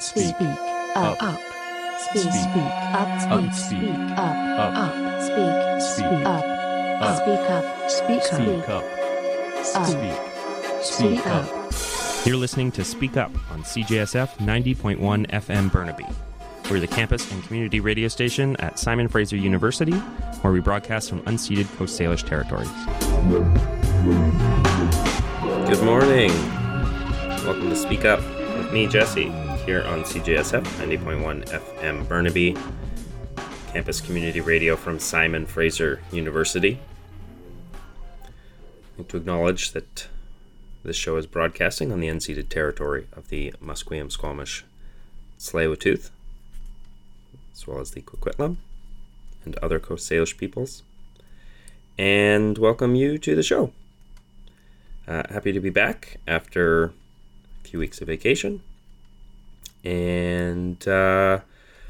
Speak up. Speak up. Speak up. Speak up. Speak up. You're listening to Speak Up on CJSF 90.1 FM Burnaby. We're the campus and community radio station at Simon Fraser University, where we broadcast from unceded Coast Salish territories. Good morning. Welcome to Speak Up with me, Jesse, here on CJSF 90.1 FM Burnaby, campus community radio from Simon Fraser University. I'd like to acknowledge that this show is broadcasting on the unceded territory of the Musqueam, Squamish, Tsleil-Waututh, as well as the Coquitlam and other Coast Salish peoples, and welcome you to the show. Happy to be back after a few weeks of vacation, and got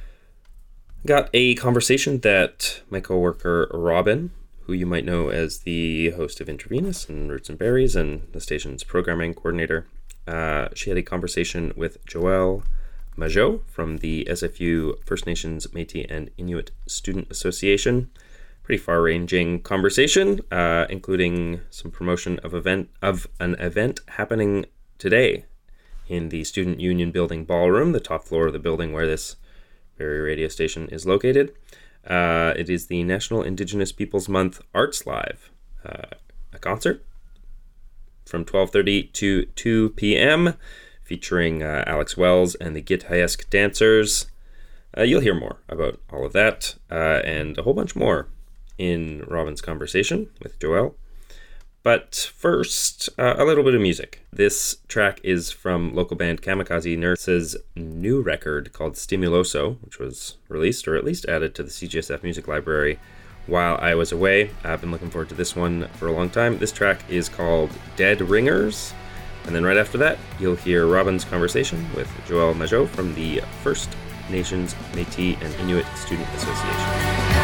a conversation that my coworker Robin, who you might know as the host of Intravenous and Roots and Berries and the station's programming coordinator. She had a conversation with Joelle Majot from the SFU First Nations, Métis and Inuit Student Association. Pretty far-ranging conversation, including some promotion of an event happening today in the Student Union Building Ballroom, the top floor of the building where this very radio station is located. It is the National Indigenous Peoples Month Arts Live, a concert from 12:30 to 2 p.m. featuring Alex Wells and the Githayesk Dancers. You'll hear more about all of that and a whole bunch more in Robin's conversation with Joelle. But first, a little bit of music. This track is from local band Kamikaze Nurse's new record called Stimuloso, which was released, or at least added to the CJSF Music Library while I was away. I've been looking forward to this one for a long time. This track is called Dead Ringers. And then right after that, you'll hear Robin's conversation with Joelle Majot from the First Nations, Métis and Inuit Student Association.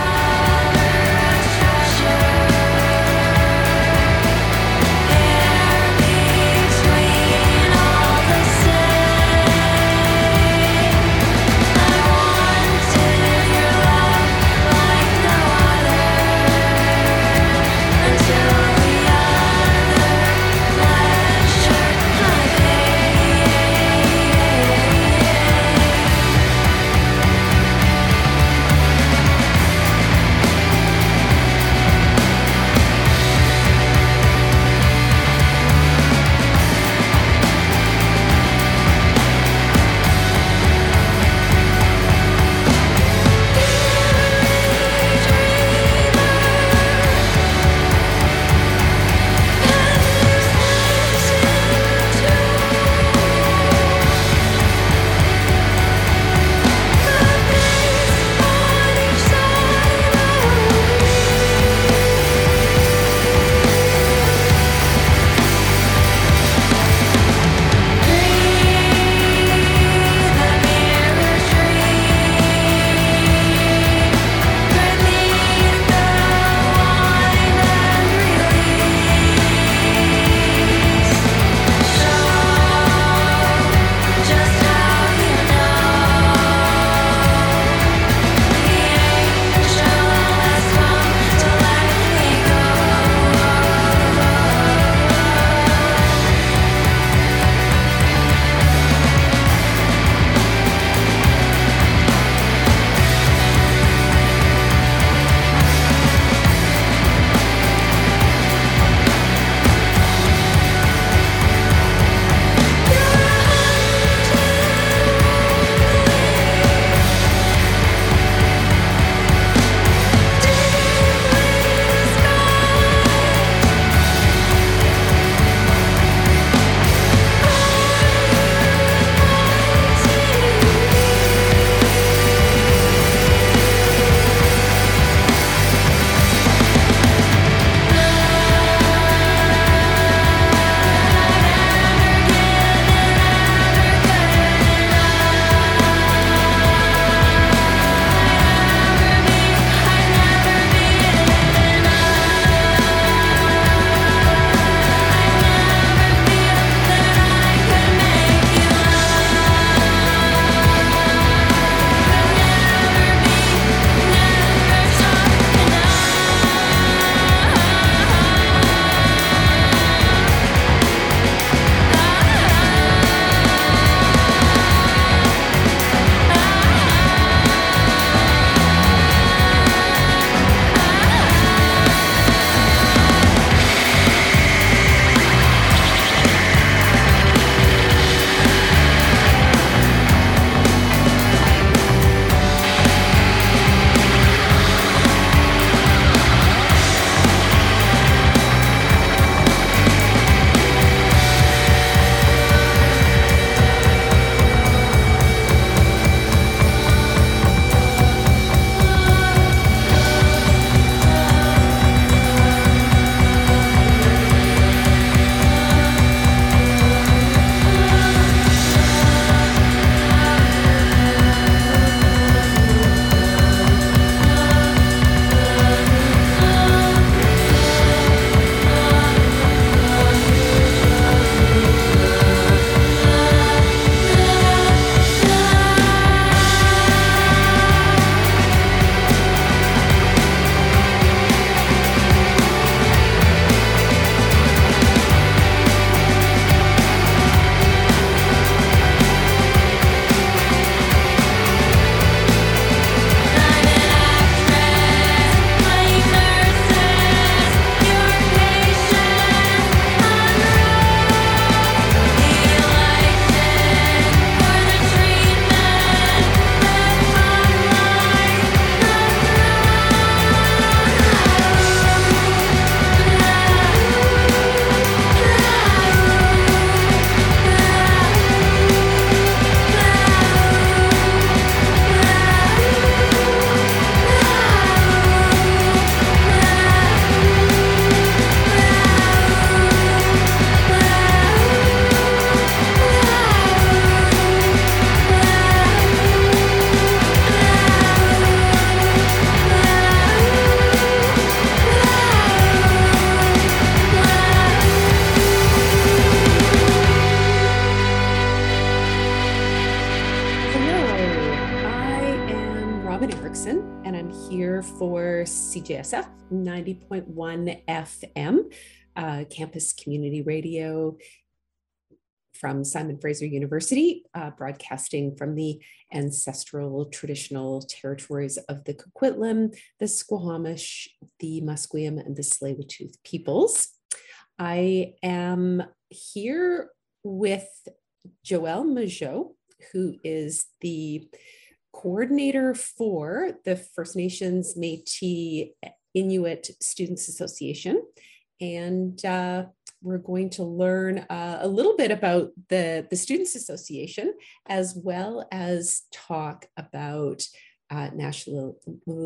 Jackson, and I'm here for CJSF 90.1 FM, campus community radio from Simon Fraser University, broadcasting from the ancestral traditional territories of the Coquitlam, the Squamish, the Musqueam, and the Tsleil-Waututh peoples. I am here with Joelle Majot, who is the coordinator for the First Nations Métis Inuit Students Association. And we're going to learn a little bit about the Students Association, as well as talk about National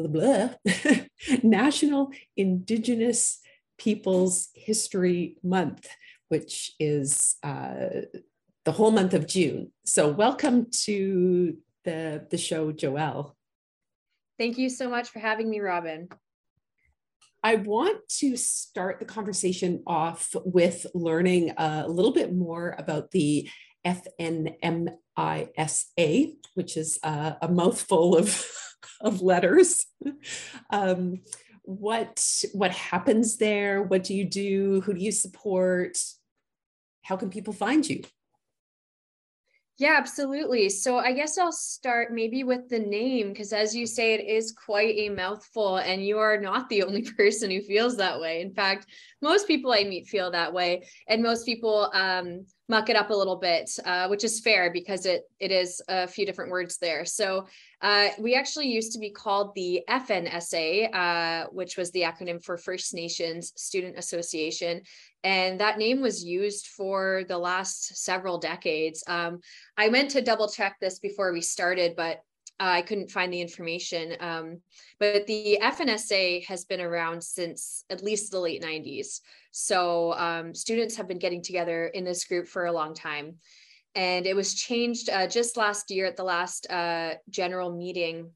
Indigenous Peoples History Month, which is the whole month of June. So welcome to the show, Joelle. Thank you so much for having me, Robin. I want to start the conversation off with learning a little bit more about the FNMISA, which is a mouthful of letters. What happens there? What do you do? Who do you support? How can people find you? Yeah, absolutely. So I guess I'll start maybe with the name, because as you say, it is quite a mouthful, and you are not the only person who feels that way. In fact, most people I meet feel that way, and most people muck it up a little bit, which is fair because it is a few different words there. So we actually used to be called the FNSA, which was the acronym for First Nations Student Association. And that name was used for the last several decades. I meant to double check this before we started, but I couldn't find the information. But the FNSA has been around since at least the late 90s. So students have been getting together in this group for a long time. And it was changed just last year at the last general meeting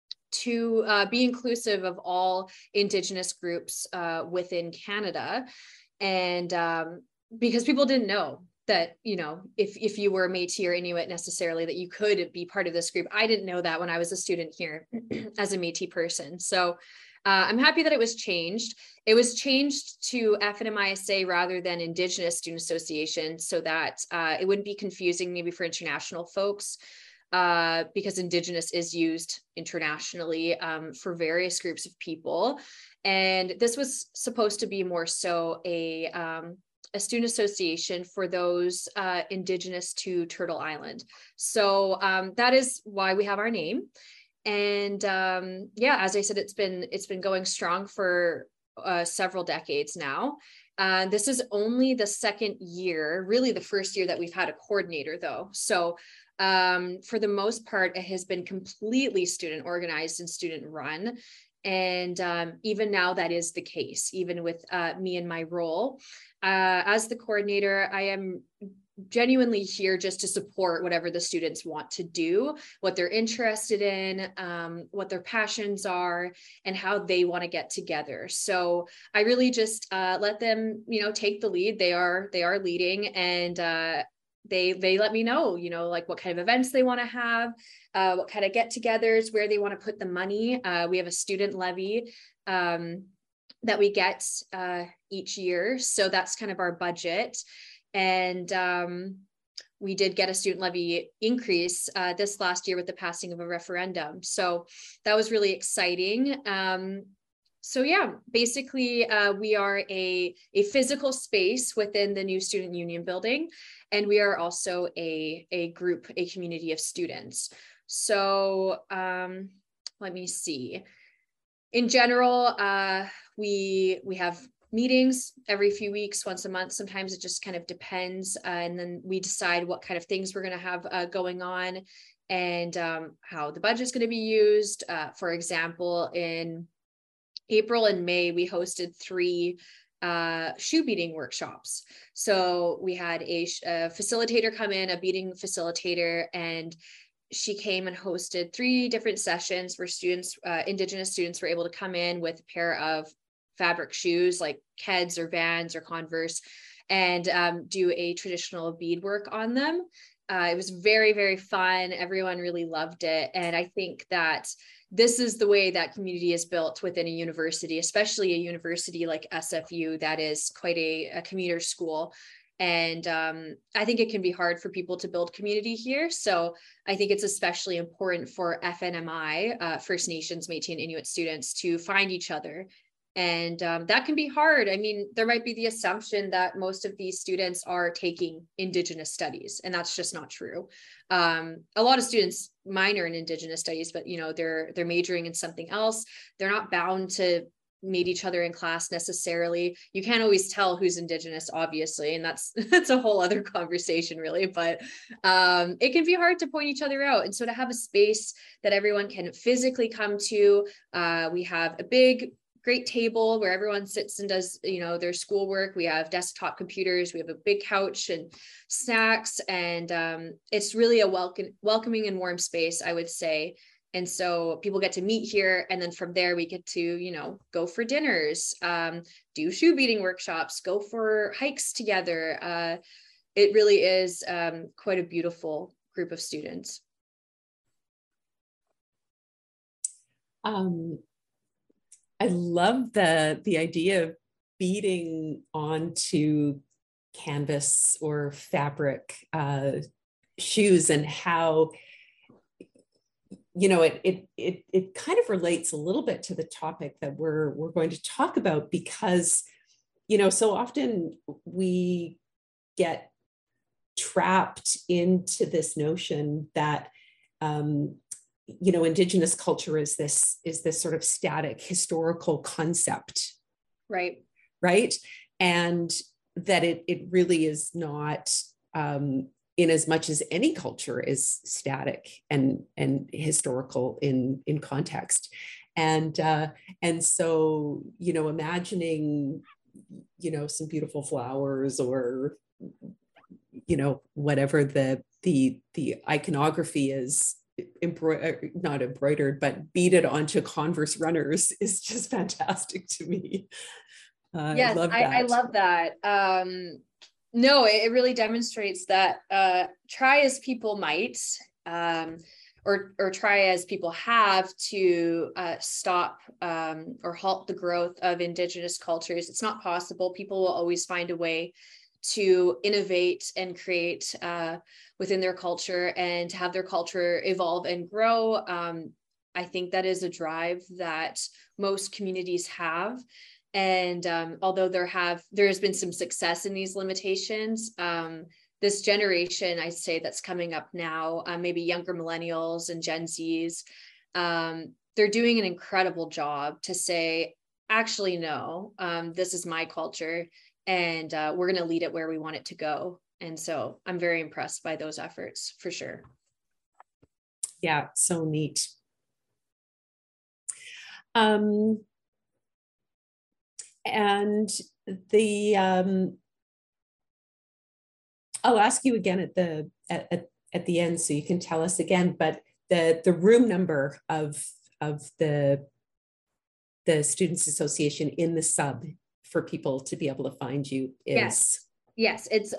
to be inclusive of all Indigenous groups within Canada. And because people didn't know that, you know, if you were Métis or Inuit necessarily, that you could be part of this group. I didn't know that when I was a student here as a Métis person. So I'm happy that it was changed. It was changed to FNMISA rather than Indigenous Student Association, so that it wouldn't be confusing maybe for international folks, because Indigenous is used internationally for various groups of people. And this was supposed to be more so a student association for those Indigenous to Turtle Island. So that is why we have our name. And yeah, as I said, it's been going strong for several decades now. This is only the second year, really the first year that we've had a coordinator though. So for the most part, it has been completely student organized and student run. And even now that is the case, even with me and my role. As the coordinator, I am genuinely here just to support whatever the students want to do, what they're interested in, what their passions are, and how they want to get together. So I really just let them, you know, take the lead. They are leading, and they let me know, you know, like what kind of events they want to have, what kind of get-togethers, where they want to put the money. We have a student levy that we get each year. So that's kind of our budget. And we did get a student levy increase this last year with the passing of a referendum. So that was really exciting. So yeah, basically we are a physical space within the new Student Union building. And we are also a group, a community of students. So let me see. In general, we have meetings every few weeks, once a month. Sometimes it just kind of depends. And then we decide what kind of things we're going to have going on, and how the budget is going to be used. For example, in April and May, we hosted 3 shoe beading workshops. So we had a facilitator come in, a beading facilitator, and she came and hosted 3 different sessions where students, Indigenous students, were able to come in with a pair of fabric shoes like Keds or Vans or Converse, and do a traditional beadwork on them. It was very, very fun. Everyone really loved it. And I think that this is the way that community is built within a university, especially a university like SFU that is quite a commuter school. And I think it can be hard for people to build community here. So I think it's especially important for FNMI, First Nations, Métis and Inuit students to find each other. And that can be hard. I mean, there might be the assumption that most of these students are taking Indigenous studies, and that's just not true. A lot of students minor in Indigenous studies, but they're majoring in something else. They're not bound to meet each other in class necessarily. You can't always tell who's Indigenous, obviously, and that's a whole other conversation, really. But it can be hard to point each other out, and so to have a space that everyone can physically come to, we have a great table where everyone sits and does their schoolwork. We have desktop computers, we have a big couch and snacks, and it's really a welcoming and warm space, I would say. And so people get to meet here, and then from there we get to go for dinners, do shoe beating workshops, go for hikes together. It really is quite a beautiful group of students. I love the idea of beading onto canvas or fabric shoes, and how it kind of relates a little bit to the topic that we're going to talk about, because so often we get trapped into this notion that Indigenous culture is this sort of static historical concept, right, and that it really is not, in as much as any culture is static and historical in context, and so imagining some beautiful flowers, or whatever the iconography is, not embroidered, but beaded onto Converse runners, is just fantastic to me. Yes, I love that. No, it really demonstrates that try as people might, or try as people have to stop or halt the growth of Indigenous cultures. It's not possible. People will always find a way to innovate and create within their culture, and to have their culture evolve and grow. I think that is a drive that most communities have. And although there has been some success in these limitations, this generation, I say, that's coming up now, maybe younger millennials and Gen Zs, they're doing an incredible job to say, actually, no, this is my culture, and we're going to lead it where we want it to go. And so I'm very impressed by those efforts, for sure. Yeah, so neat. And I'll ask you again at the end, so you can tell us again, but the room number of the Students Association in the sub, for people to be able to find you, is? Yes, it's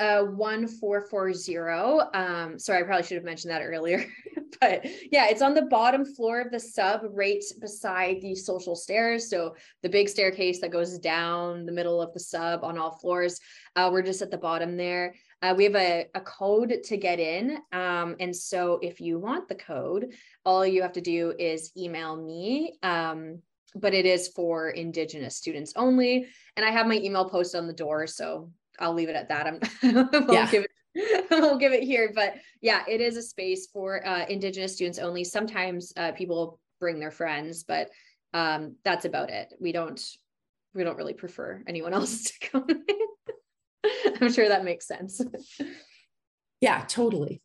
1440. Sorry, I probably should have mentioned that earlier. But yeah, it's on the bottom floor of the sub, right beside the social stairs. So the big staircase that goes down the middle of the sub on all floors. We're just at the bottom there. We have a code to get in. And so if you want the code, all you have to do is email me. But it is for Indigenous students only. And I have my email posted on the door, so I'll leave it at that. I won't give it here, but yeah, it is a space for Indigenous students only. Sometimes people bring their friends, but that's about it. We don't really prefer anyone else to come in. I'm sure that makes sense. Yeah, totally.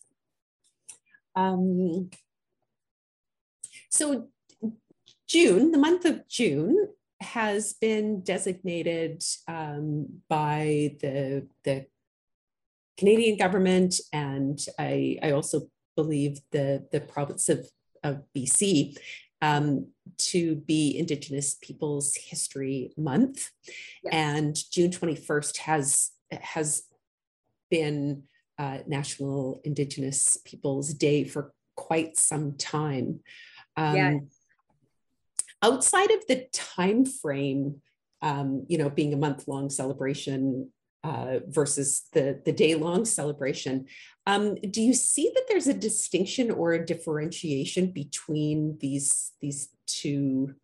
So June, the month of June, has been designated by the Canadian government, and I also believe the province of BC, to be Indigenous Peoples History Month. Yes. And June 21st has been National Indigenous Peoples Day for quite some time. Yeah. Outside of the time frame, being a month-long celebration versus the day-long celebration, do you see that there's a distinction or a differentiation between these two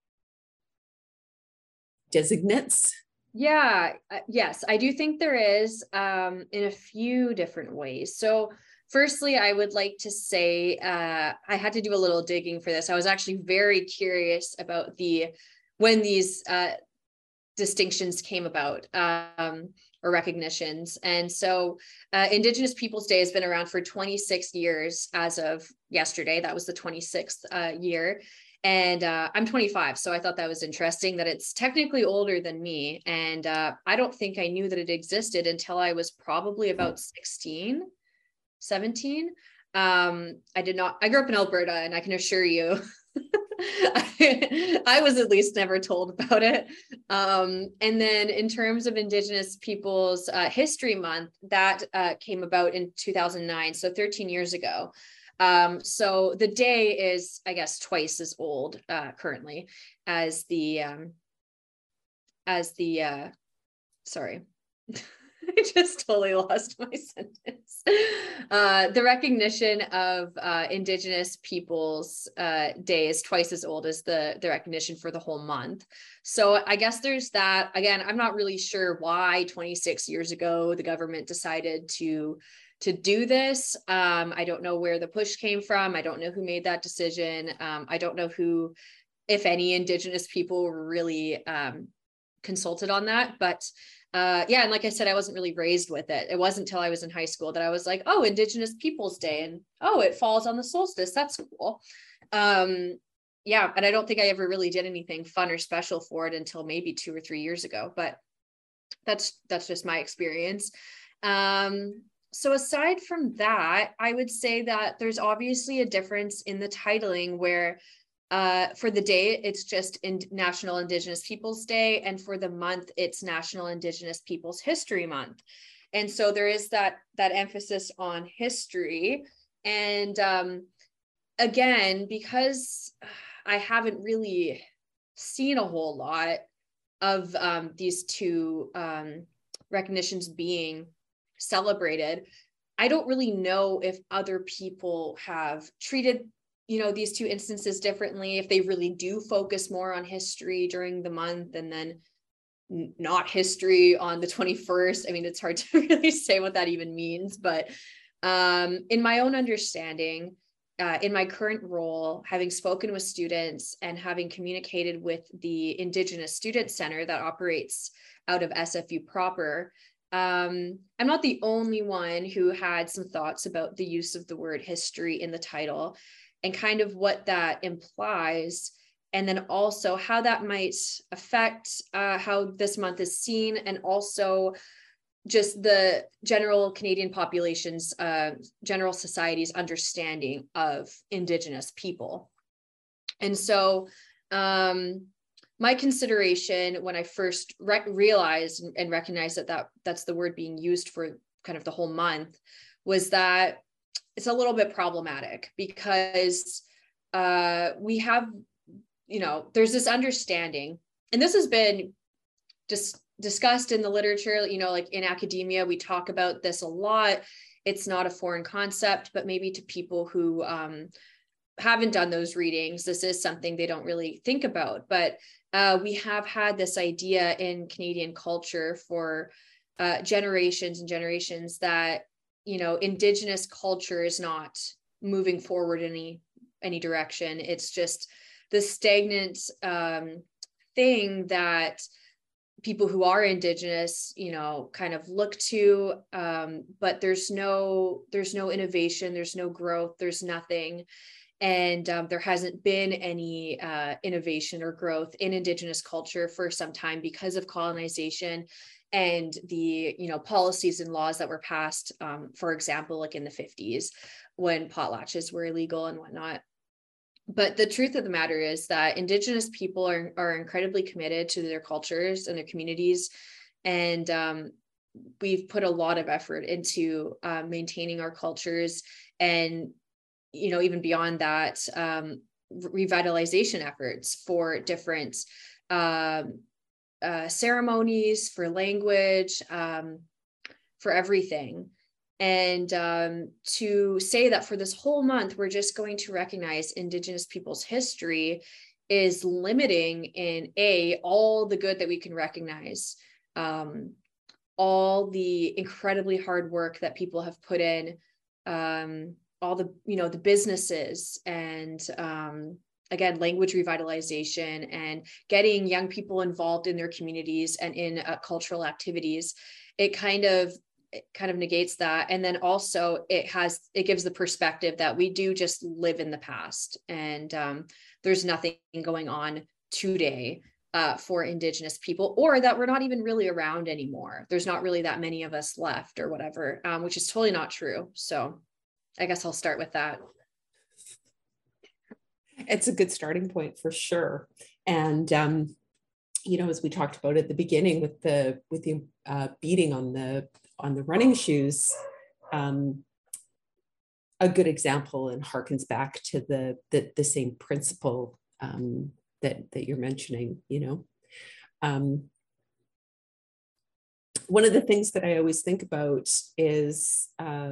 designates? Yeah, yes, I do think there is in a few different ways. So firstly, I would like to say I had to do a little digging for this. I was actually very curious about when these distinctions came about, or recognitions. And so Indigenous Peoples Day has been around for 26 years as of yesterday. That was the 26th year. And I'm 25, so I thought that was interesting that it's technically older than me. And I don't think I knew that it existed until I was probably about 16, 17. I grew up in Alberta, and I can assure you, I was at least never told about it. And then in terms of Indigenous Peoples History Month, that came about in 2009, so 13 years ago. So the day is, I guess, twice as old currently as sorry, I just totally lost my sentence. The recognition of Indigenous Peoples Day is twice as old as the recognition for the whole month. So I guess there's that. Again, I'm not really sure why 26 years ago the government decided to do this. I don't know where the push came from. I don't know who made that decision. I don't know who, if any, Indigenous people were really consulted on that. But yeah, and like I said, I wasn't really raised with it. It wasn't until I was in high school that I was like, oh, Indigenous Peoples Day, and oh, it falls on the solstice. That's cool. Yeah, and I don't think I ever really did anything fun or special for it until maybe 2 or 3 years ago. But that's just my experience. So aside from that, I would say that there's obviously a difference in the titling where for the day, it's just National Indigenous Peoples Day, and for the month, it's National Indigenous Peoples History Month. And so there is that emphasis on history. And again, because I haven't really seen a whole lot of these two recognitions being celebrated, I don't really know if other people have treated these two instances differently, if they really do focus more on history during the month and then not history on the 21st. I mean, it's hard to really say what that even means, but in my own understanding, in my current role, having spoken with students and having communicated with the Indigenous Student Center that operates out of SFU proper, I'm not the only one who had some thoughts about the use of the word history in the title and kind of what that implies, and then also how that might affect how this month is seen, and also just the general Canadian population's, general society's understanding of Indigenous people. And so my consideration when I first realized and recognized that that's the word being used for kind of the whole month was that it's a little bit problematic because we have, there's this understanding, and this has been just discussed in the literature, like in academia, we talk about this a lot. It's not a foreign concept, but maybe to people who haven't done those readings, this is something they don't really think about. But we have had this idea in Canadian culture for generations and generations that Indigenous culture is not moving forward any direction. It's just the stagnant thing that people who are Indigenous, kind of look to, but there's no innovation, there's no growth, there's nothing. And there hasn't been any innovation or growth in Indigenous culture for some time because of colonization and the policies and laws that were passed, for example, like in the 50s when potlatches were illegal and whatnot. But the truth of the matter is that Indigenous people are incredibly committed to their cultures and their communities, and we've put a lot of effort into maintaining our cultures, and, you know, even beyond that, revitalization efforts for different ceremonies, for language, for everything. And to say that for this whole month, we're just going to recognize Indigenous people's history is limiting in all the good that we can recognize, all the incredibly hard work that people have put in, all the, you know, the businesses, and again, language revitalization and getting young people involved in their communities and in cultural activities. It kind of negates that. And then also it gives the perspective that we do just live in the past, and there's nothing going on today for Indigenous people, or that we're not even really around anymore. There's not really that many of us left or whatever, which is totally not true. So I guess I'll start with that. It's a good starting point for sure. And you know, as we talked about at the beginning with the beating on the running shoes, a good example, and harkens back to the same principle that you're mentioning. You know, one of the things that I always think about is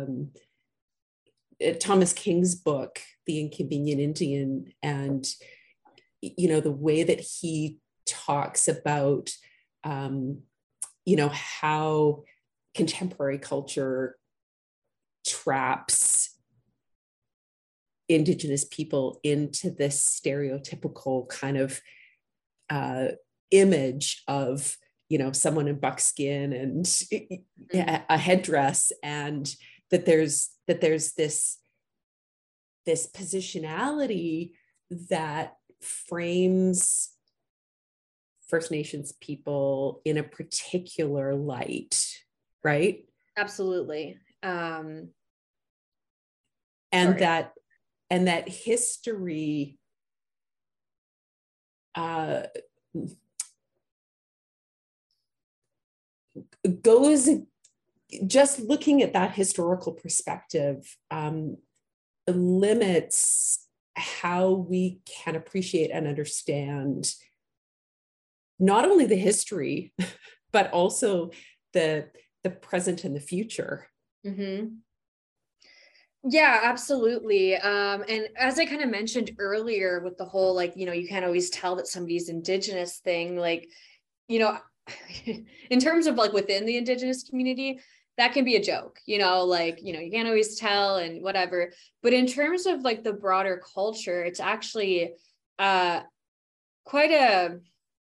Thomas King's book, The Inconvenient Indian, and you know, the way that he talks about you know, how contemporary culture traps Indigenous people into this stereotypical kind of image of, you know, someone in buckskin and a headdress, and that there's this positionality that frames First Nations people in a particular light, right? Absolutely. And Sorry. that history goes, just looking at that historical perspective limits how we can appreciate and understand not only the history, but also the present and the future. Mm-hmm. Yeah, absolutely. And as I kind of mentioned earlier with the whole, like, you know, you can't always tell that somebody's Indigenous thing, like, you know, in terms of like within the Indigenous community, that can be a joke, you know, like, you know, you can't always tell and whatever. But in terms of like the broader culture, it's actually quite a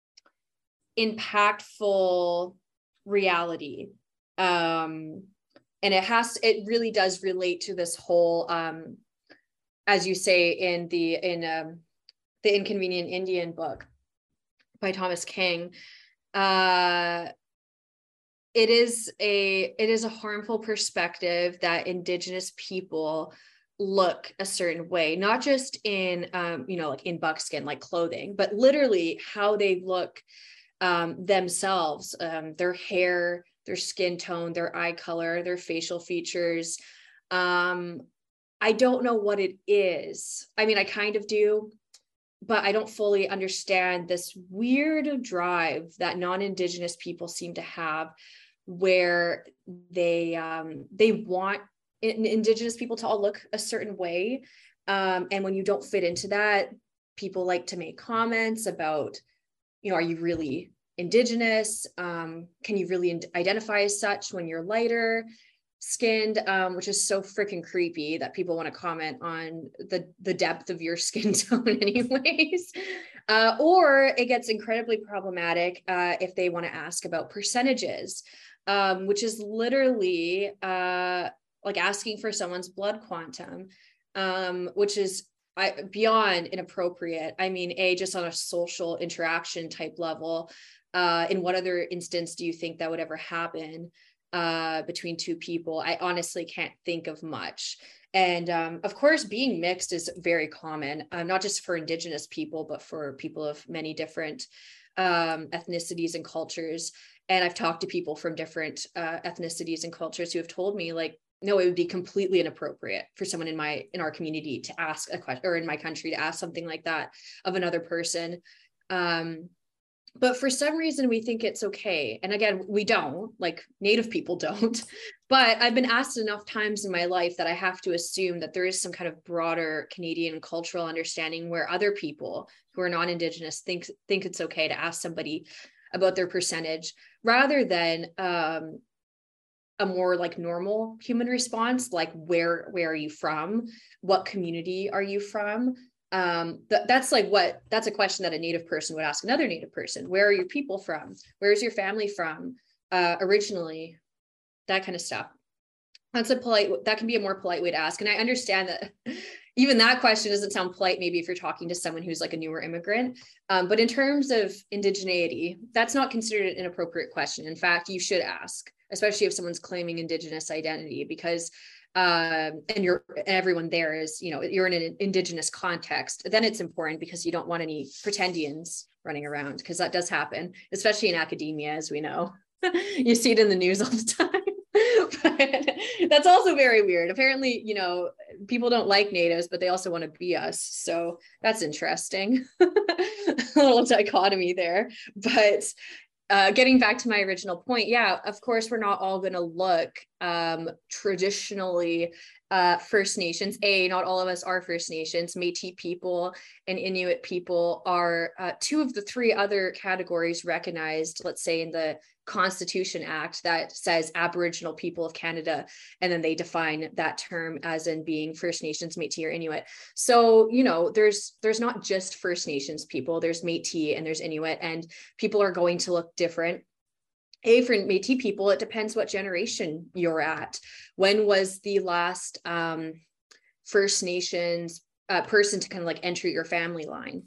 impactful reality. And it really does relate to this whole, as you say, in the Inconvenient Indian book by Thomas King. It is a harmful perspective that Indigenous people look a certain way, not just in, you know, like in buckskin, like clothing, but literally how they look themselves, their hair, their skin tone, their eye color, their facial features. I don't know what it is. I mean, I kind of do, but I don't fully understand this weird drive that non-Indigenous people seem to have, where they want Indigenous people to all look a certain way. And when you don't fit into that, people like to make comments about, you know, are you really Indigenous? Can you really identify as such when you're lighter skinned? Which is so freaking creepy that people want to comment on the depth of your skin tone anyways. Or it gets incredibly problematic if they want to ask about percentages, which is literally like asking for someone's blood quantum, which is beyond inappropriate. I mean, just on a social interaction type level, in what other instance do you think that would ever happen between two people? I honestly can't think of much. And of course, being mixed is very common, not just for Indigenous people, but for people of many different ethnicities and cultures. And I've talked to people from different ethnicities and cultures who have told me like, no, it would be completely inappropriate for someone in our community to ask a question, or in my country to ask something like that of another person. But for some reason we think it's okay. And again, we don't, like Native people don't, but I've been asked enough times in my life that I have to assume that there is some kind of broader Canadian cultural understanding where other people who are non-Indigenous think it's okay to ask somebody about their percentage, rather than a more like normal human response, like where are you from? What community are you from? That's a question that a Native person would ask another Native person. Where are your people from? Where's your family from originally? That kind of stuff. That can be a more polite way to ask. And I understand that even that question doesn't sound polite, maybe if you're talking to someone who's like a newer immigrant. But in terms of indigeneity, that's not considered an inappropriate question. In fact, you should ask, especially if someone's claiming Indigenous identity, because and everyone there is, you're in an Indigenous context, then it's important because you don't want any pretendians running around, because that does happen, especially in academia, as we know. You see it in the news all the time. But that's also very weird. Apparently, people don't like natives, but they also want to be us. So that's interesting. A little dichotomy there. But getting back to my original point, yeah, of course, we're not all going to look traditionally First Nations. Not all of us are First Nations. Métis people and Inuit people are two of the three other categories recognized, let's say, in the Constitution Act that says Aboriginal people of Canada, and then they define that term as in being First Nations, Métis, or Inuit. So, there's not just First Nations people, there's Métis and there's Inuit, and people are going to look different. For Métis people, it depends what generation you're at. When was the last First Nations person to kind of like enter your family line?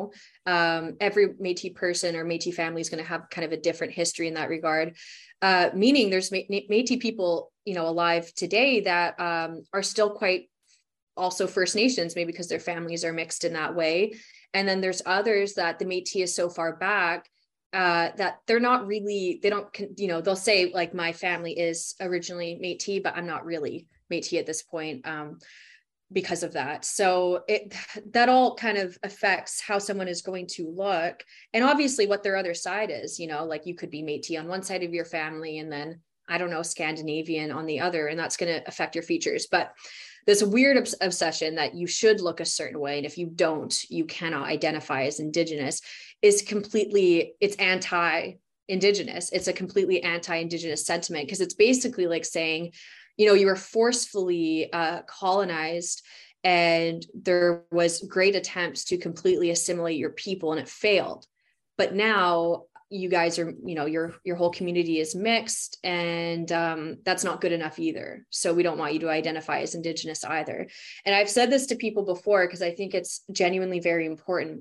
Every Métis person or Métis family is going to have kind of a different history in that regard. Meaning there's Métis people, alive today that are still quite also First Nations, maybe because their families are mixed in that way. And then there's others that the Métis is so far back that they're not really, they don't, they'll say like, my family is originally Métis, but I'm not really Métis at this point because of that. So that all kind of affects how someone is going to look, and obviously what their other side is. Like you could be Métis on one side of your family, and then, I don't know, Scandinavian on the other, and that's going to affect your features. But this weird obsession that you should look a certain way, and if you don't, you cannot identify as Indigenous, is it's anti-Indigenous. It's a completely anti-Indigenous sentiment, because it's basically like saying, you were forcefully colonized, and there was great attempts to completely assimilate your people, and it failed. But now you guys are, your whole community is mixed, and that's not good enough either. So we don't want you to identify as Indigenous either. And I've said this to people before, because I think it's genuinely very important.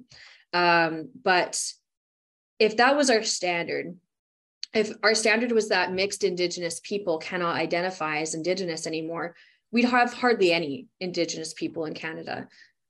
But if that was our standard, if our standard was that mixed Indigenous people cannot identify as Indigenous anymore, we'd have hardly any Indigenous people in Canada.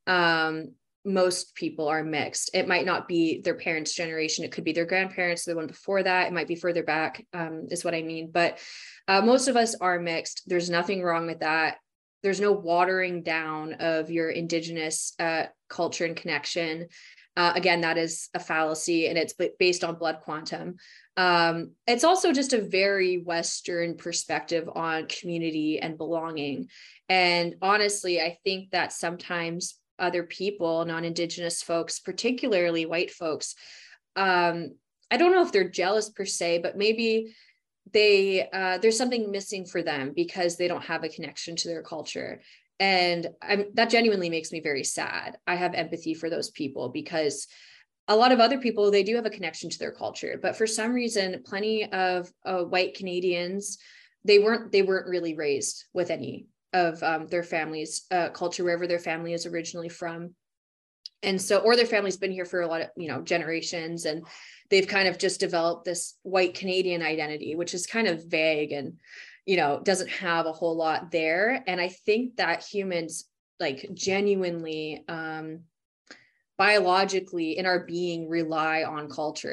Most people are mixed. It might not be their parents' generation. It could be their grandparents, the one before that. It might be further back, is what I mean. But most of us are mixed. There's nothing wrong with that. There's no watering down of your Indigenous culture and connection. Again, that is a fallacy, and it's based on blood quantum. It's also just a very Western perspective on community and belonging. And honestly, I think that sometimes other people, non-Indigenous folks, particularly white folks, I don't know if they're jealous per se, but maybe there's something missing for them because they don't have a connection to their culture. And that genuinely makes me very sad. I have empathy for those people, because a lot of other people, they do have a connection to their culture, but for some reason, plenty of white Canadians, they weren't really raised with any of their family's culture, wherever their family is originally from. And so, or their family's been here for a lot of, generations, and they've kind of just developed this white Canadian identity, which is kind of vague and, doesn't have a whole lot there. And I think that humans, like, genuinely, biologically in our being, rely on culture.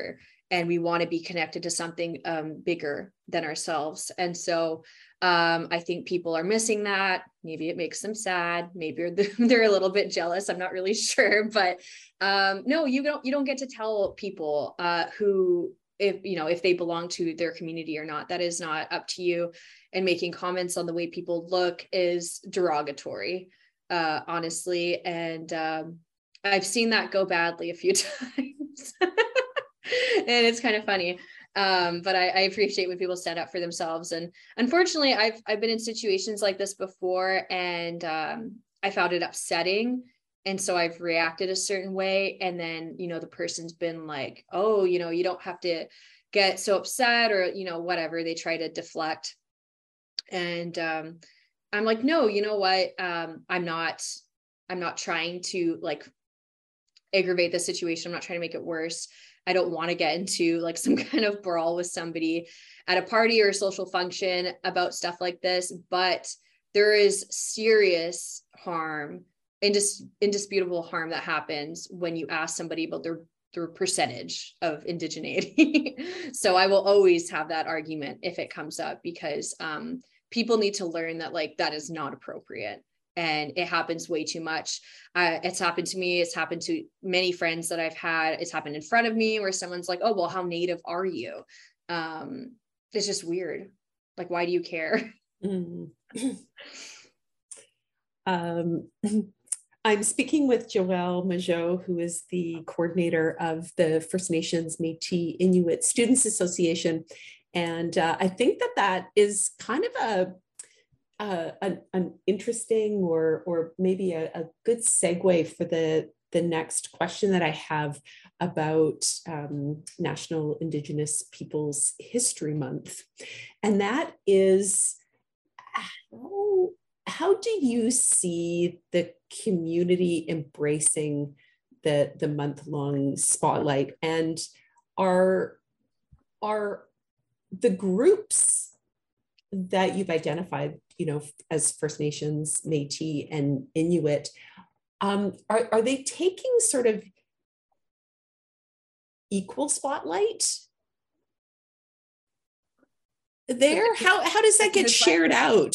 and we want to be connected to something bigger than ourselves. And so I think people are missing that. Maybe it makes them sad. Maybe they're a little bit jealous. I'm not really sure, but no, you don't get to tell people who, if they belong to their community or not. That is not up to you. And making comments on the way people look is derogatory, honestly. And I've seen that go badly a few times. And it's kind of funny. But I appreciate when people stand up for themselves. And unfortunately, I've been in situations like this before, and I found it upsetting. And so I've reacted a certain way. And then, the person's been like, oh, you don't have to get so upset, or, whatever. They try to deflect. And I'm like, no, you know what? I'm not trying to like aggravate the situation. I'm not trying to make it worse. I don't want to get into like some kind of brawl with somebody at a party or a social function about stuff like this, but there is serious harm, indisputable harm that happens when you ask somebody about their percentage of indigeneity. So I will always have that argument if it comes up, because people need to learn that like that is not appropriate. And it happens way too much. It's happened to me. It's happened to many friends that I've had. It's happened in front of me where someone's like, oh, well, how Native are you? It's just weird. Like, why do you care? I'm speaking with Joelle Majot, who is the coordinator of the First Nations Métis Inuit Students Association. And I think that is kind of an interesting or maybe a good segue for the next question that I have about National Indigenous Peoples History Month. And that is, how do you see the community embracing the month-long spotlight? And are the groups that you've identified, as First Nations, Métis, and Inuit, are they taking sort of equal spotlight there? How does that get shared out?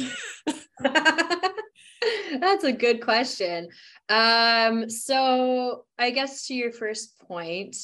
That's a good question. So I guess to your first point,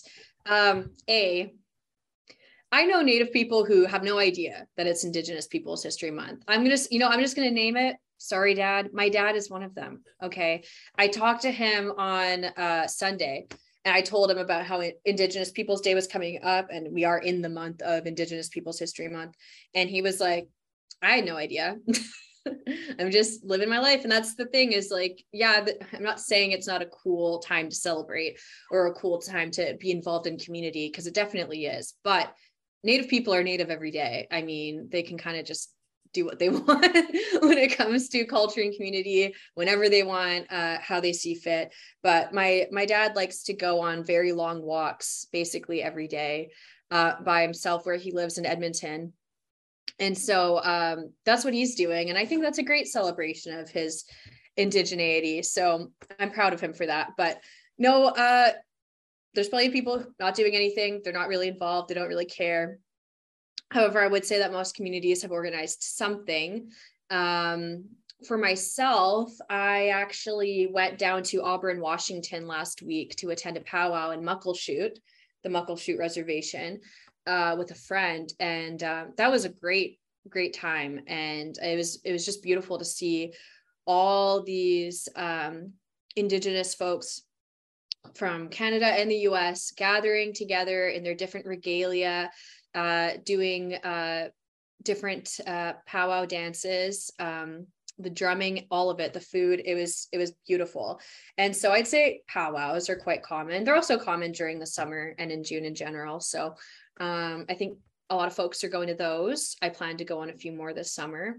I know Native people who have no idea that it's Indigenous Peoples History Month. I'm just going to name it. Sorry, Dad. My dad is one of them. Okay. I talked to him on Sunday, and I told him about how Indigenous Peoples Day was coming up, and we are in the month of Indigenous Peoples History Month. And he was like, I had no idea. I'm just living my life. And that's the thing is like, yeah, I'm not saying it's not a cool time to celebrate or a cool time to be involved in community, because it definitely is. But Native people are Native every day. I mean, they can kind of just do what they want when it comes to culture and community, whenever they want, how they see fit. But my dad likes to go on very long walks, basically every day, by himself, where he lives in Edmonton. And so that's what he's doing. And I think that's a great celebration of his indigeneity. So I'm proud of him for that. But no, there's plenty of people not doing anything. They're not really involved. They don't really care. However, I would say that most communities have organized something. For myself, I actually went down to Auburn, Washington last week to attend a powwow in Muckleshoot, the Muckleshoot Reservation, with a friend. And that was a great time. And it was just beautiful to see all these Indigenous folks from Canada and the US gathering together in their different regalia, doing different powwow dances, the drumming, all of it, the food, it was beautiful. And so I'd say powwows are quite common. They're also common during the summer and in June in general. So I think a lot of folks are going to those. I plan to go on a few more this summer.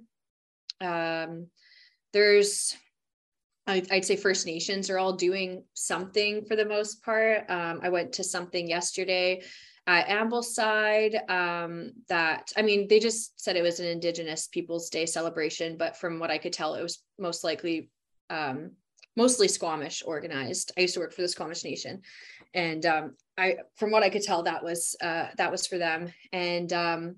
I'd say First Nations are all doing something for the most part. I went to something yesterday at Ambleside they just said it was an Indigenous Peoples Day celebration, but from what I could tell, it was most likely mostly Squamish organized. I used to work for the Squamish Nation, and from what I could tell, that was for them. And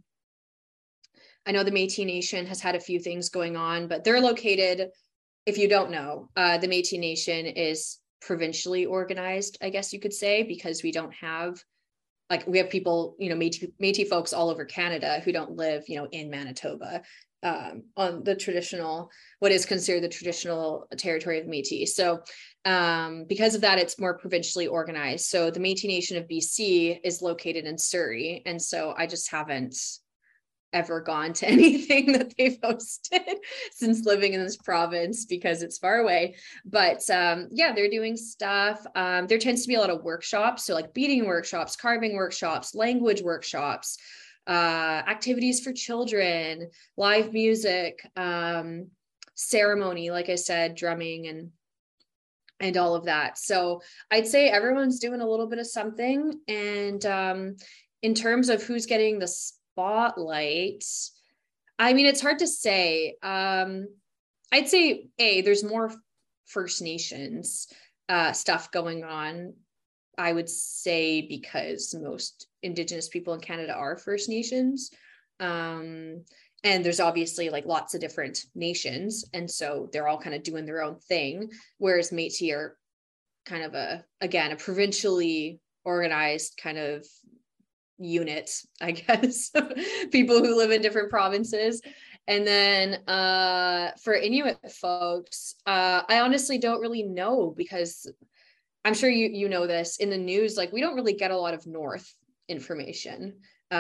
I know the Métis Nation has had a few things going on, but they're located, if you don't know, the Métis Nation is provincially organized, I guess you could say, because we don't have, like, we have people, Métis folks all over Canada who don't live, in Manitoba, on the traditional, what is considered the traditional territory of Métis. So because of that, it's more provincially organized. So the Métis Nation of BC is located in Surrey. And so I just haven't ever gone to anything that they've hosted since living in this province because it's far away. But they're doing stuff. There tends to be a lot of workshops. So like beading workshops, carving workshops, language workshops, activities for children, live music, ceremony, like I said, drumming and all of that. So I'd say everyone's doing a little bit of something. And in terms of who's getting the spotlight, I mean, it's hard to say. I'd say there's more First Nations stuff going on, I would say, because most Indigenous people in Canada are First Nations. And there's obviously like lots of different nations. And so they're all kind of doing their own thing. Whereas Métis are kind of a provincially organized kind of unit, I guess, people who live in different provinces. And then for Inuit folks, I honestly don't really know, because I'm sure you know this, in the news, like we don't really get a lot of North information.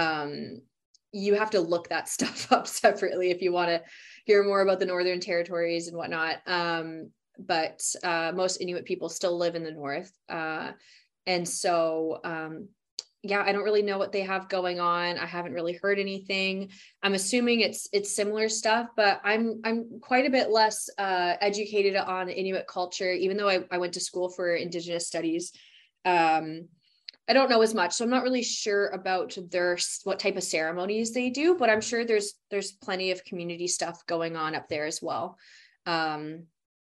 You have to look that stuff up separately if you want to hear more about the Northern Territories and whatnot. But most Inuit people still live in the North. And so I don't really know what they have going on. I haven't really heard anything. I'm assuming it's similar stuff, but I'm quite a bit less educated on Inuit culture, even though I went to school for Indigenous studies. I don't know as much, so I'm not really sure about what type of ceremonies they do, but I'm sure there's plenty of community stuff going on up there as well. So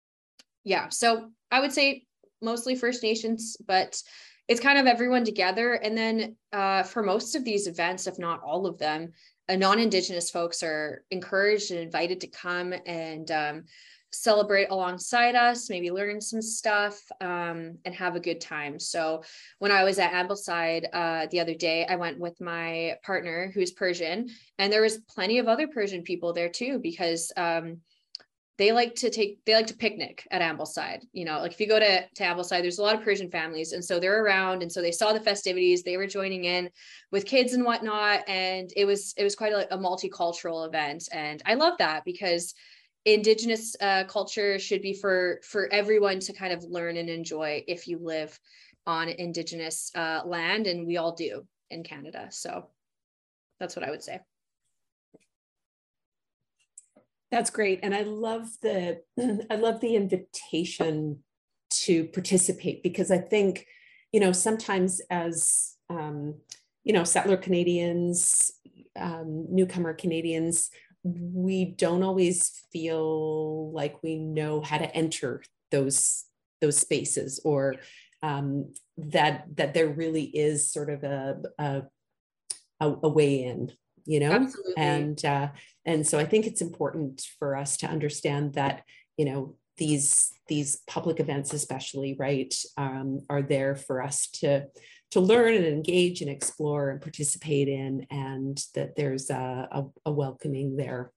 I would say mostly First Nations, but it's kind of everyone together. And then for most of these events, if not all of them, non-Indigenous folks are encouraged and invited to come and celebrate alongside us, maybe learn some stuff and have a good time. So when I was at Ambleside the other day, I went with my partner who's Persian, and there was plenty of other Persian people there too, because they like to picnic at Ambleside. Like if you go to Ambleside, there's a lot of Persian families. And so they're around. And so they saw the festivities, they were joining in with kids and whatnot. And it was quite a multicultural event. And I love that, because Indigenous culture should be for everyone to kind of learn and enjoy if you live on Indigenous land. And we all do in Canada. So that's what I would say. That's great. And I love the invitation to participate, because I think, sometimes as, settler Canadians, newcomer Canadians, we don't always feel like we know how to enter those spaces, or that there really is sort of a way in. Absolutely. And so I think it's important for us to understand that, these public events, especially, right, are there for us to learn and engage and explore and participate in, and that there's a welcoming there.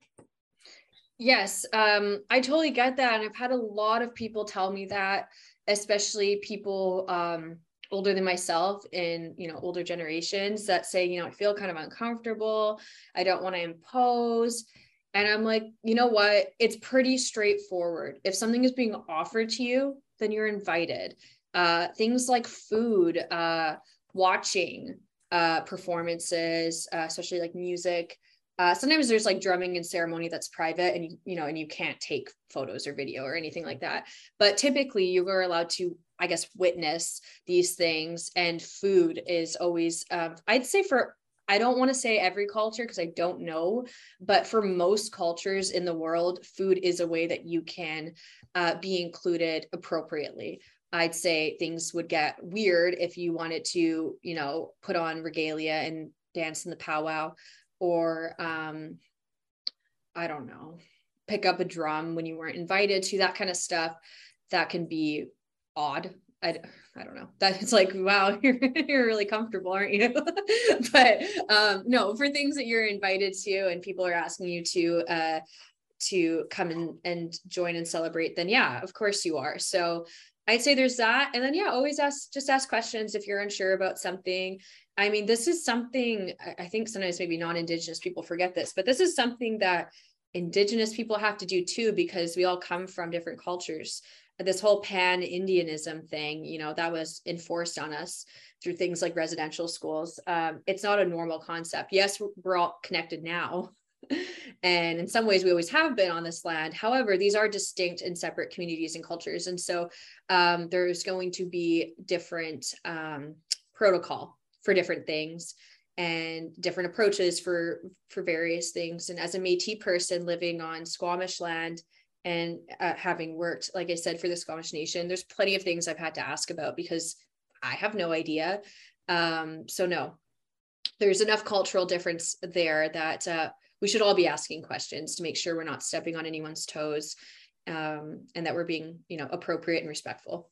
Yes, I totally get that. And I've had a lot of people tell me that, especially people older than myself in, older generations, that say, I feel kind of uncomfortable. I don't want to impose. And I'm like, you know what? It's pretty straightforward. If something is being offered to you, then you're invited. Things like food, watching performances, especially like music. Sometimes there's like drumming and ceremony that's private, and and you can't take photos or video or anything like that. But typically you are allowed to, I guess, witness these things. And food is always, I'd say for I don't want to say every culture because I don't know, but for most cultures in the world, food is a way that you can be included appropriately. I'd say things would get weird if you wanted to, you know, put on regalia and dance in the powwow, or I don't know, pick up a drum when you weren't invited to, that kind of stuff. That can be odd. I don't know, that it's like, wow, you're really comfortable, aren't you? But no, for things that you're invited to and people are asking you to come in and join and celebrate, then yeah, of course you are. So I'd say there's that. And then, yeah, always ask questions if you're unsure about something. I mean, this is something I think sometimes maybe non-Indigenous people forget this, but this is something that Indigenous people have to do too, because we all come from different cultures. This whole pan-Indianism thing, you know, that was enforced on us through things like residential schools. It's not a normal concept. Yes, we're all connected now. And in some ways we always have been on this land. However, these are distinct and separate communities and cultures. And so there's going to be different protocol for different things and different approaches for various things. And as a Métis person living on Squamish land and having worked, like I said, for the Squamish Nation, there's plenty of things I've had to ask about because I have no idea. So no, there's enough cultural difference there that we should all be asking questions to make sure we're not stepping on anyone's toes, and that we're being, you know, appropriate and respectful.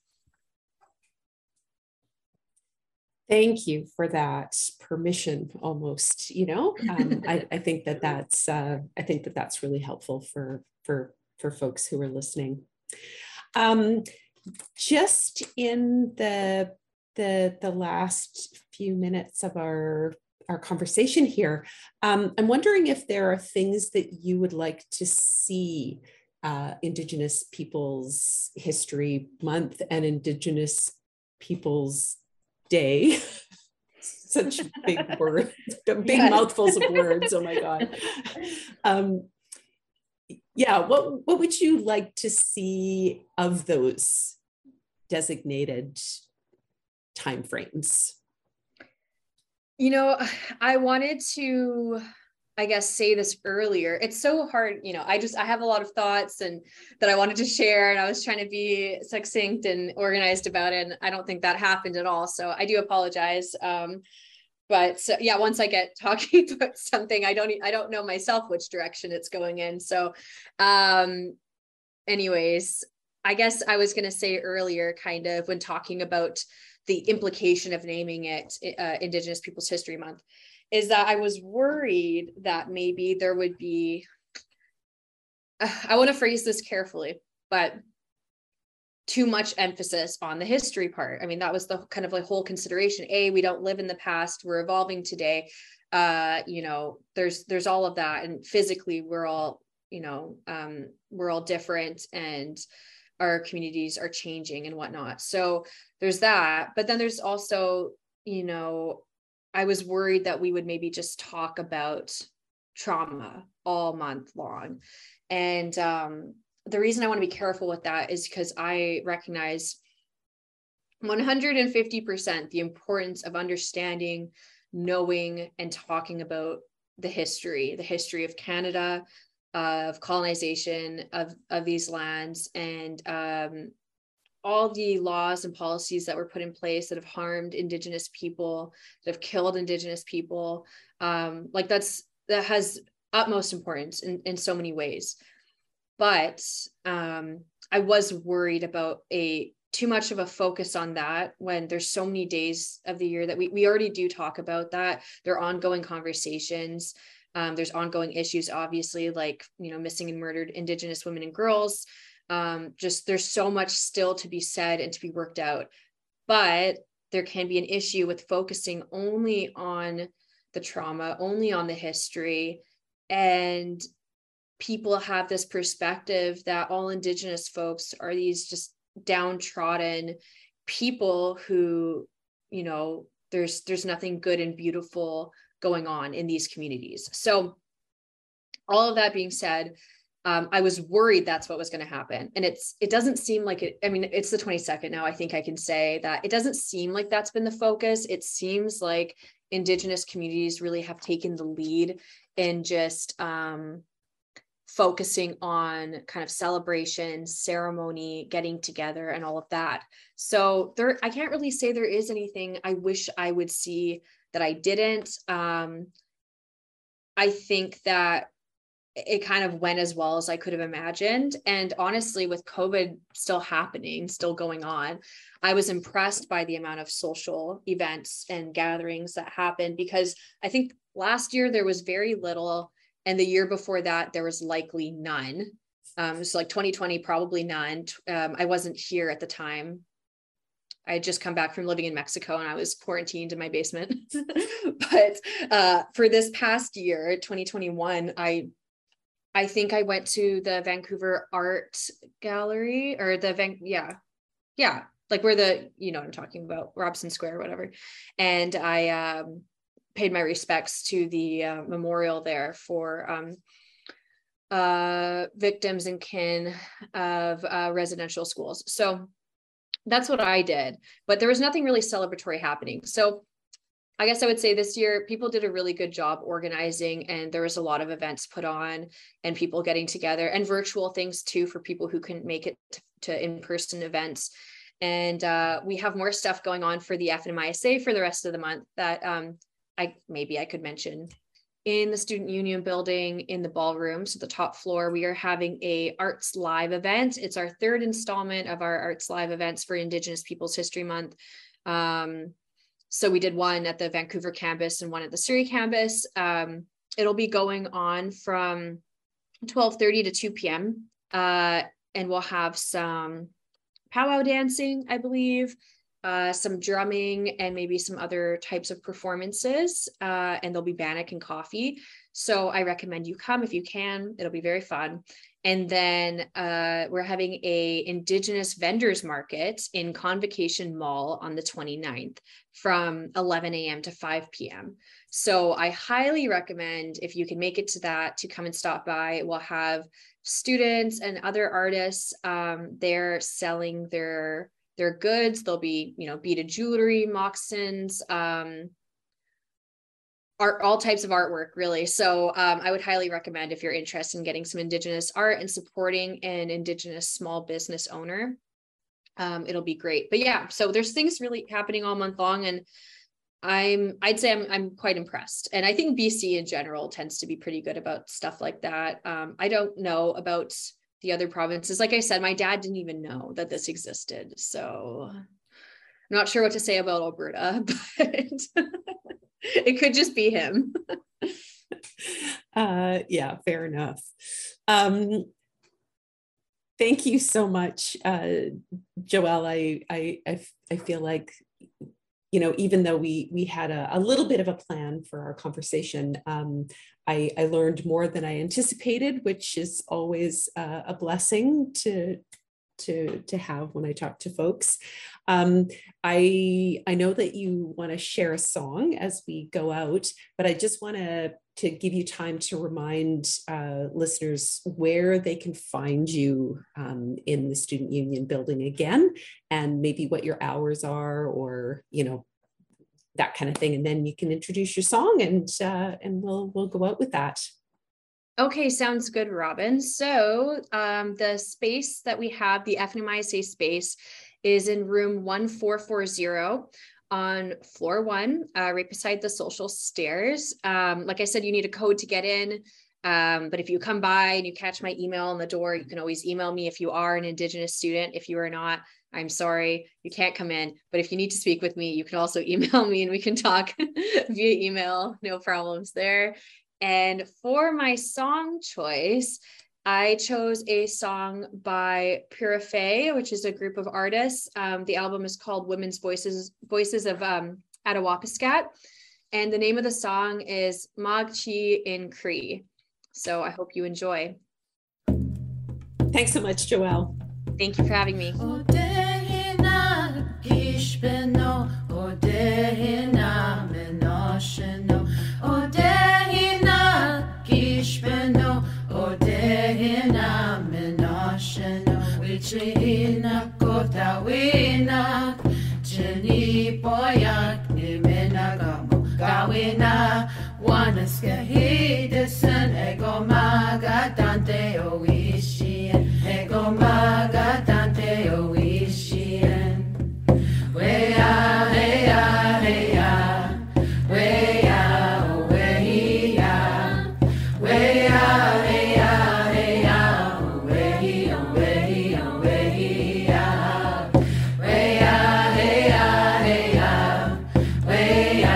Thank you for that permission, almost. You know, I think that's really helpful for folks who are listening. Just in the last few minutes of our conversation here, I'm wondering if there are things that you would like to see Indigenous Peoples History Month and Indigenous Peoples Day. Such big words, big mouthfuls of words. Oh my God. Yeah, what would you like to see of those designated timeframes? You know, I wanted to, I guess, say this earlier. It's so hard, you know, I have a lot of thoughts and that I wanted to share, and I was trying to be succinct and organized about it, and I don't think that happened at all. So I do apologize. But so, yeah, once I get talking about something, I don't know myself which direction it's going in. So anyways, I guess I was going to say earlier, kind of when talking about the implication of naming it Indigenous Peoples History Month, is that I was worried that maybe there would be, I want to phrase this carefully, but too much emphasis on the history part. I mean, that was the kind of like whole consideration. We don't live in the past, we're evolving today. You know, there's all of that. And physically we're all, you know, we're all different and our communities are changing and whatnot. So there's that. But then there's also, you know, I was worried that we would maybe just talk about trauma all month long. And the reason I want to be careful with that is because I recognize 150% the importance of understanding, knowing, and talking about the history of Canada, of colonization of these lands, and all the laws and policies that were put in place that have harmed Indigenous people, that have killed Indigenous people. Like that has utmost importance in so many ways. But I was worried about too much of a focus on that when there's so many days of the year that we already do talk about that. There are ongoing conversations. There's ongoing issues, obviously, like, you know, missing and murdered Indigenous women and girls. Just there's so much still to be said and to be worked out. But there can be an issue with focusing only on the trauma, only on the history. And people have this perspective that all Indigenous folks are these just downtrodden people who, you know, there's nothing good and beautiful going on in these communities. So all of that being said, I was worried that's what was going to happen. And it doesn't seem like it. I mean, it's the 22nd now. I think I can say that it doesn't seem like that's been the focus. It seems like Indigenous communities really have taken the lead in just focusing on kind of celebration, ceremony, getting together, and all of that. So I can't really say there is anything I wish I would see that I didn't. I think that it kind of went as well as I could have imagined. And honestly, with COVID still happening, still going on, I was impressed by the amount of social events and gatherings that happened, because I think last year there was very little. And the year before that, there was likely none. So like 2020, probably none. I wasn't here at the time. I had just come back from living in Mexico and I was quarantined in my basement. But for this past year, 2021, I think I went to the Vancouver Art Gallery, or like where you know what I'm talking about, Robson Square or whatever. And I paid my respects to the memorial there for victims and kin of residential schools. So that's what I did, but there was nothing really celebratory happening. So I guess I would say this year, people did a really good job organizing, and there was a lot of events put on and people getting together, and virtual things too for people who couldn't make it to in-person events. And we have more stuff going on for the FNMISA for the rest of the month that I could mention. In the Student Union building, in the ballroom, so the top floor, we are having a Arts Live event. It's our third installment of our Arts Live events for Indigenous Peoples History Month. So we did one at the Vancouver campus and one at the Surrey campus. It'll be going on from 12:30 to 2 p.m. And we'll have some powwow dancing, I believe, some drumming, and maybe some other types of performances. And there'll be bannock and coffee. So I recommend you come if you can. It'll be very fun. And then we're having a Indigenous vendors market in Convocation Mall on the 29th from 11 a.m. to 5 p.m. So I highly recommend, if you can make it to that, to come and stop by. We'll have students and other artists there selling their goods. There'll be, beaded jewelry, moccasins, art, all types of artwork, really. So I would highly recommend, if you're interested in getting some Indigenous art and supporting an Indigenous small business owner, it'll be great. But yeah, so there's things really happening all month long, and I'd say I'm quite impressed. And I think BC in general tends to be pretty good about stuff like that. I don't know about the other provinces. Like I said, my dad didn't even know that this existed. So I'm not sure what to say about Alberta, but it could just be him. Yeah, fair enough. Thank you so much, Joelle. I feel like, even though we had a little bit of a plan for our conversation, I learned more than I anticipated, which is always a blessing to have when I talk to folks. I know that you want to share a song as we go out, but I just want to give you time to remind listeners where they can find you in the Student Union building again, and maybe what your hours are, or that kind of thing, and then you can introduce your song, and we'll go out with that. Okay, sounds good, Robin. So the space that we have, the FNMISA space, is in room 1440 on floor 1, right beside the social stairs. Like I said, you need a code to get in. But if you come by and you catch my email on the door, you can always email me if you are an Indigenous student. If you are not, I'm sorry, you can't come in. But if you need to speak with me, you can also email me and we can talk via email. No problems there. And for my song choice, I chose a song by Purifé, which is a group of artists. The album is called Women's Voices of Attawapiskat. And the name of the song is Magchi in Cree. So I hope you enjoy. Thanks so much, Joelle. Thank you for having me. Jenny boyak ni menagamo gawe Hidesan ego magatante oishien ego magatante oishien weya heya heya weya weya weya heya heya weya weya weya weya heya heya weya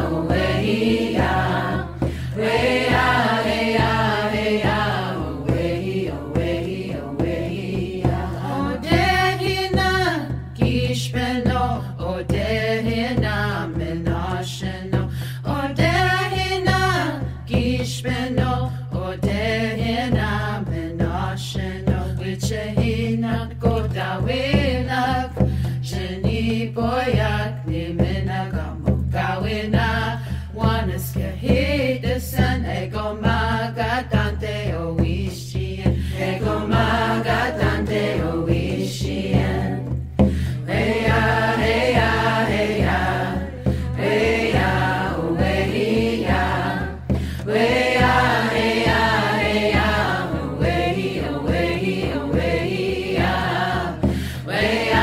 Boyak ni menagamo kawina wanaska hidesan ego magatante oishien ego magatante oishien heya heya heya heya weya weya heya heya weya weya weya weya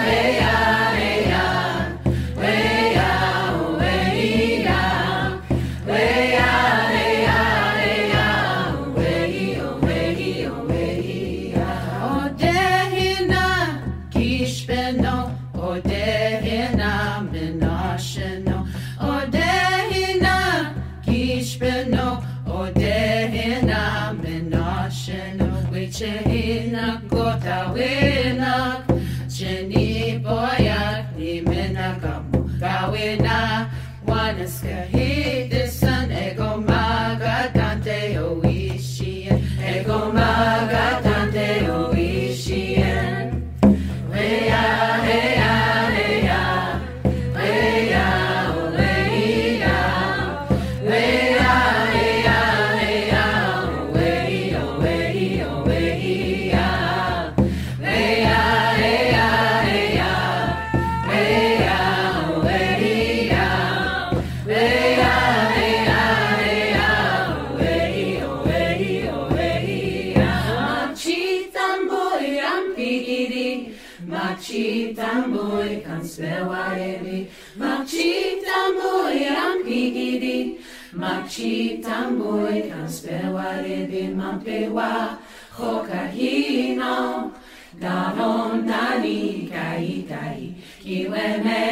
Chehinak gotawinak Cheni boyak ni menagamu kawina wanaska hidesan ego magatante oishien ego magatante oishien weya heya heya weya weya weya heya heya weya weya weya weya heya heya weya weya weya heya heya weya weya weya machitamboy ampigiri machitamboy kan spewaebi machitamboy ampigiri machitamboy kan spewaebi mampewa hokahino daron dani kai kai kiwe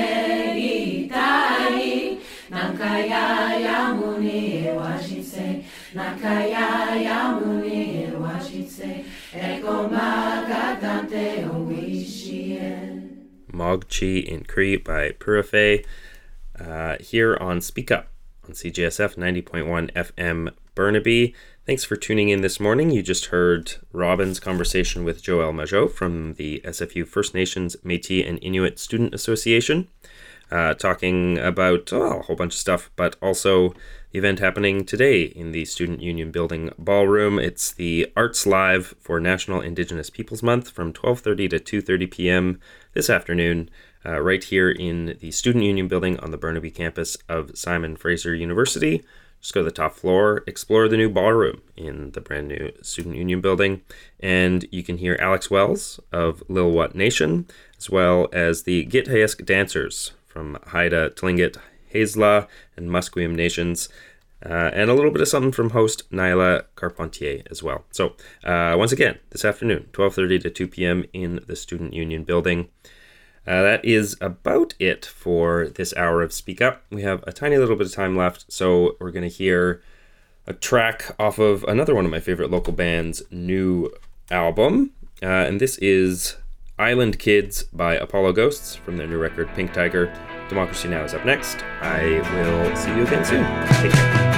meritai nakaya yamuni washitse nakaya yamuni washitse ego magatante oishien Mogchi in Cree by Purife, here on Speak Up on CJSF 90.1 FM Burnaby. Thanks for tuning in this morning. You just heard Robin's conversation with Joel Majot from the SFU First Nations Métis and Inuit Student Association, talking about a whole bunch of stuff, but also the event happening today in the Student Union Building Ballroom. It's the Arts Live for National Indigenous Peoples Month from 12:30 to 2:30 p.m. this afternoon, right here in the Student Union Building on the Burnaby campus of Simon Fraser University. Just go to the top floor, explore the new ballroom in the brand new Student Union Building, and you can hear Alex Wells of Lil'wat Nation, as well as the Githayesk dancers from Haida, Tlingit, Haisla, and Musqueam nations, and a little bit of something from host Nyla Carpentier as well. So once again, this afternoon, 12:30 to 2 p.m. in the Student Union Building. That is about it for this hour of Speak Up. We have a tiny little bit of time left, so we're going to hear a track off of another one of my favorite local bands' new album, and this is Island Kids by Apollo Ghosts from their new record Pink Tiger. Democracy Now! Is up next. I will see you again soon. Take care.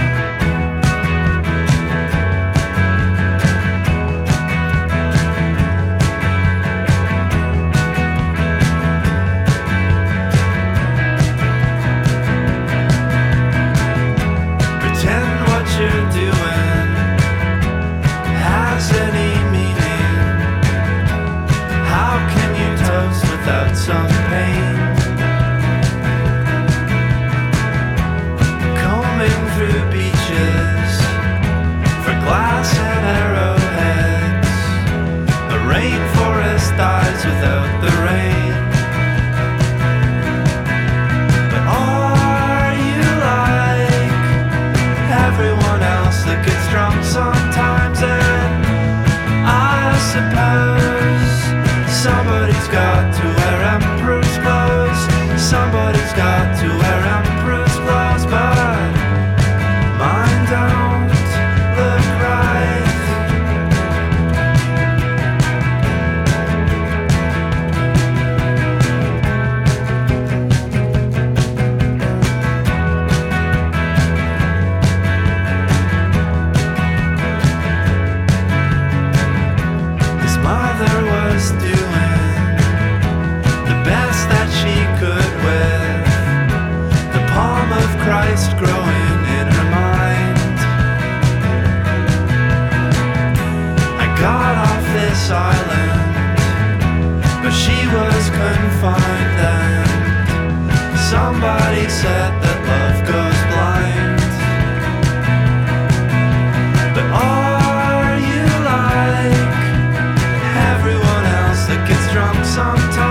Some pain coming Somebody's got to wear emperor's clothes. Somebody's got to wear emperor's clothes, but mine don't look right. His mother was doing the best that she could with the palm of Christ growing in her mind. I got off this island, but she was confined, and somebody said that love goes blind. But are you like everyone else that gets drunk sometimes?